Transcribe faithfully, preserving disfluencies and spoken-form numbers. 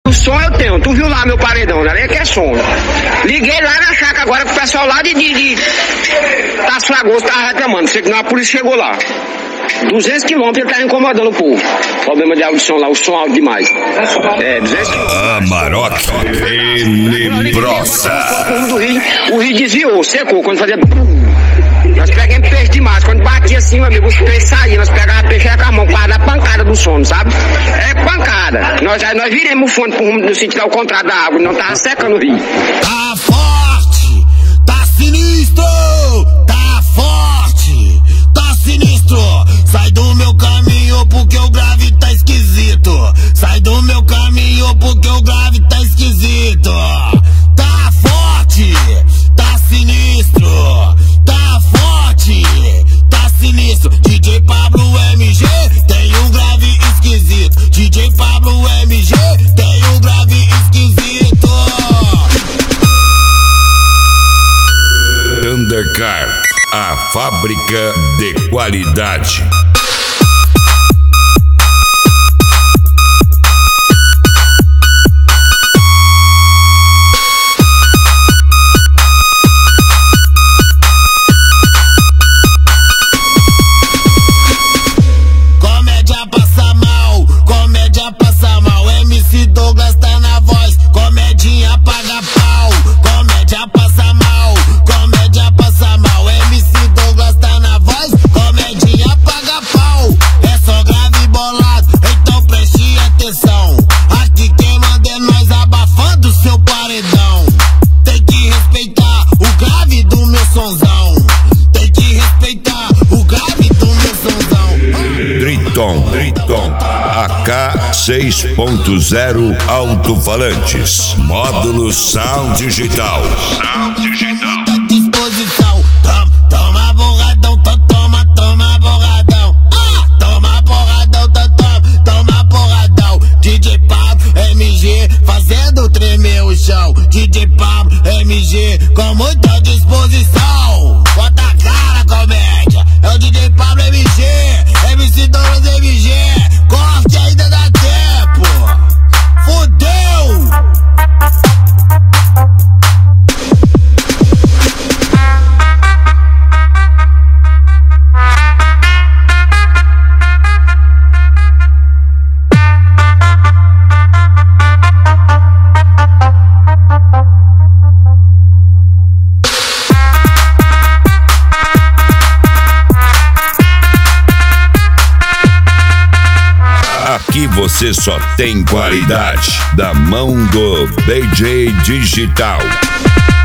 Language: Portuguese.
O som eu tenho, tu viu lá meu paredão, né? Ali que é som. Liguei lá na chácara agora com o pessoal lá de, de, de Taço Lagoas tava reclamando, sei que não, a polícia chegou lá. duzentos quilômetros ele tá incomodando o povo. Problema de audição lá, o som alto demais. É, duzentos quilômetros. Amarok Tenebrosa. O rio, o rio desviou, secou, quando fazia... Nós pegamos peixe demais, quando batia assim, meu amigo, os peixes saíam, nós pegávamos peixe com a mão, para dar pancada do sono, sabe? É pancada. Nós, nós viremos o fone pro rumo no sentido ao contrário da água, não tava secando o rio. Tá forte, tá sinistro, tá forte, tá sinistro. Sai do meu caminho porque o grave tá esquisito. Sai do meu caminho porque o grave tá esquisito. Tá forte, tá sinistro. Tá forte, tá sinistro. D J Pablo M G tem um grave esquisito. D J Pablo M G tem um grave esquisito. Thundercar, a fábrica de qualidade. Triton A K seis ponto zero alto-falantes, módulo Sound Digital. Sound Digital. Disposição, toma, toma borradão, toma, toma borradão. Ah, toma borradão, toma, toma borradão. D J Pablo M G fazendo tremer o chão. D J Pablo M G com muita disposição. Bota a cara, comédia. É o D J Pablo M G, M C Douglas M G. Corte ainda dá tempo. Fudeu. Aqui você só tem qualidade da mão do D J Digital.